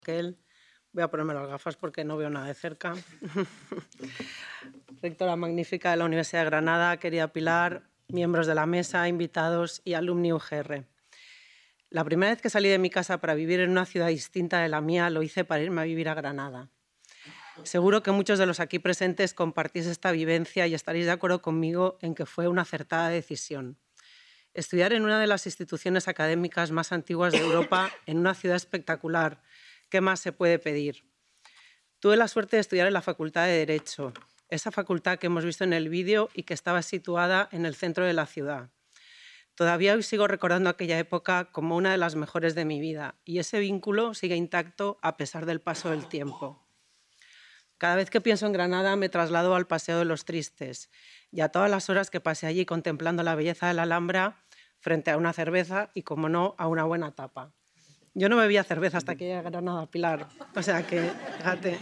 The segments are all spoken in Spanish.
Raquel. Voy a ponerme las gafas porque no veo nada de cerca. Rectora magnífica de la Universidad de Granada, querida Pilar, miembros de la mesa, invitados y alumni UGR. La primera vez que salí de mi casa para vivir en una ciudad distinta de la mía, lo hice para irme a vivir a Granada. Seguro que muchos de los aquí presentes compartís esta vivencia y estaréis de acuerdo conmigo en que fue una acertada decisión. Estudiar en una de las instituciones académicas más antiguas de Europa, en una ciudad espectacular, ¿qué más se puede pedir? Tuve la suerte de estudiar en la Facultad de Derecho, esa facultad que hemos visto en el vídeo y que estaba situada en el centro de la ciudad. Todavía hoy sigo recordando aquella época como una de las mejores de mi vida y ese vínculo sigue intacto a pesar del paso del tiempo. Cada vez que pienso en Granada me traslado al Paseo de los Tristes y a todas las horas que pasé allí contemplando la belleza de la Alhambra frente a una cerveza y, como no, a una buena tapa. Yo no bebía cerveza hasta que llegué a Granada, Pilar. O sea que, fíjate.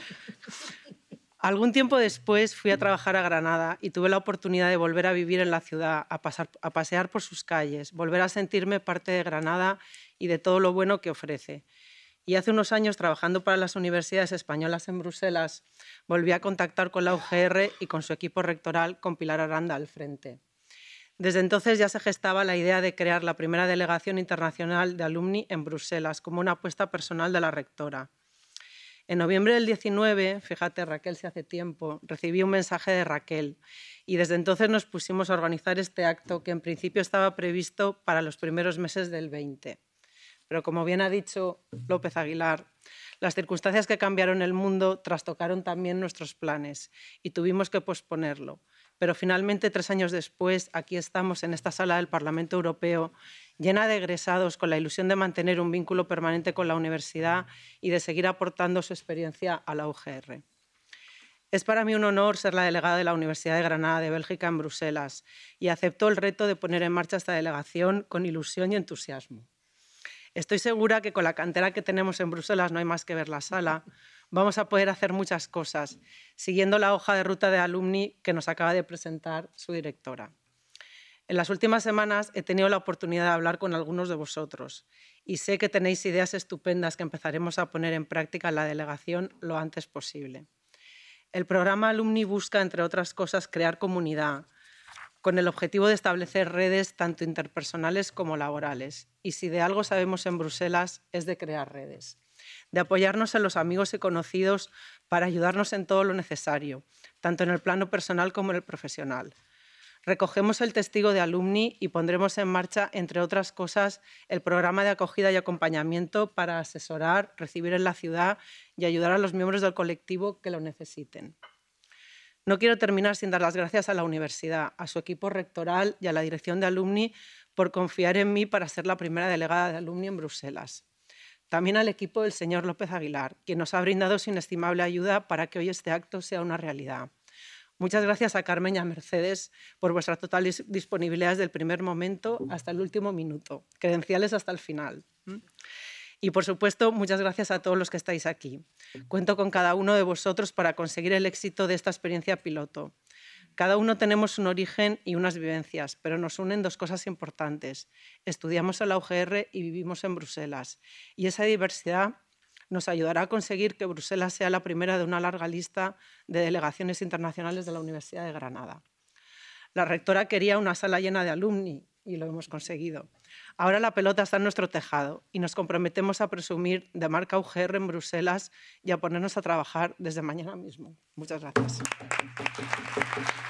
Algún tiempo después fui a trabajar a Granada y tuve la oportunidad de volver a vivir en la ciudad, a pasear por sus calles, volver a sentirme parte de Granada y de todo lo bueno que ofrece. Y hace unos años, trabajando para las universidades españolas en Bruselas, volví a contactar con la UGR y con su equipo rectoral, con Pilar Aranda al frente. Desde entonces ya se gestaba la idea de crear la primera delegación internacional de alumni en Bruselas, como una apuesta personal de la rectora. En noviembre del 19, fíjate Raquel, si hace tiempo, recibí un mensaje de Raquel y desde entonces nos pusimos a organizar este acto que en principio estaba previsto para los primeros meses del 20. Pero como bien ha dicho López Aguilar, las circunstancias que cambiaron el mundo trastocaron también nuestros planes y tuvimos que posponerlo. Pero finalmente, 3 años después, aquí estamos en esta sala del Parlamento Europeo, llena de egresados con la ilusión de mantener un vínculo permanente con la universidad y de seguir aportando su experiencia a la UGR. Es para mí un honor ser la delegada de la Universidad de Granada de Bélgica en Bruselas y acepto el reto de poner en marcha esta delegación con ilusión y entusiasmo. Estoy segura que con la cantera que tenemos en Bruselas, no hay más que ver la sala, vamos a poder hacer muchas cosas, siguiendo la hoja de ruta de alumni que nos acaba de presentar su directora. En las últimas semanas he tenido la oportunidad de hablar con algunos de vosotros y sé que tenéis ideas estupendas que empezaremos a poner en práctica en la delegación lo antes posible. El programa Alumni busca, entre otras cosas, crear comunidad, con el objetivo de establecer redes tanto interpersonales como laborales. Y si de algo sabemos en Bruselas es de crear redes, de apoyarnos en los amigos y conocidos para ayudarnos en todo lo necesario, tanto en el plano personal como en el profesional. Recogemos el testigo de alumni y pondremos en marcha, entre otras cosas, el programa de acogida y acompañamiento para asesorar, recibir en la ciudad y ayudar a los miembros del colectivo que lo necesiten. No quiero terminar sin dar las gracias a la universidad, a su equipo rectoral y a la dirección de alumni por confiar en mí para ser la primera delegada de alumni en Bruselas. También al equipo del señor López Aguilar, quien nos ha brindado su inestimable ayuda para que hoy este acto sea una realidad. Muchas gracias a Carmen y a Mercedes por vuestra total disponibilidad desde el primer momento hasta el último minuto, credenciales hasta el final. Y, por supuesto, muchas gracias a todos los que estáis aquí. Cuento con cada uno de vosotros para conseguir el éxito de esta experiencia piloto. Cada uno tenemos un origen y unas vivencias, pero nos unen 2 cosas importantes. Estudiamos en la UGR y vivimos en Bruselas. Y esa diversidad nos ayudará a conseguir que Bruselas sea la primera de una larga lista de delegaciones internacionales de la Universidad de Granada. La rectora quería una sala llena de alumni y lo hemos conseguido. Ahora la pelota está en nuestro tejado y nos comprometemos a presumir de marca UGR en Bruselas y a ponernos a trabajar desde mañana mismo. Muchas gracias.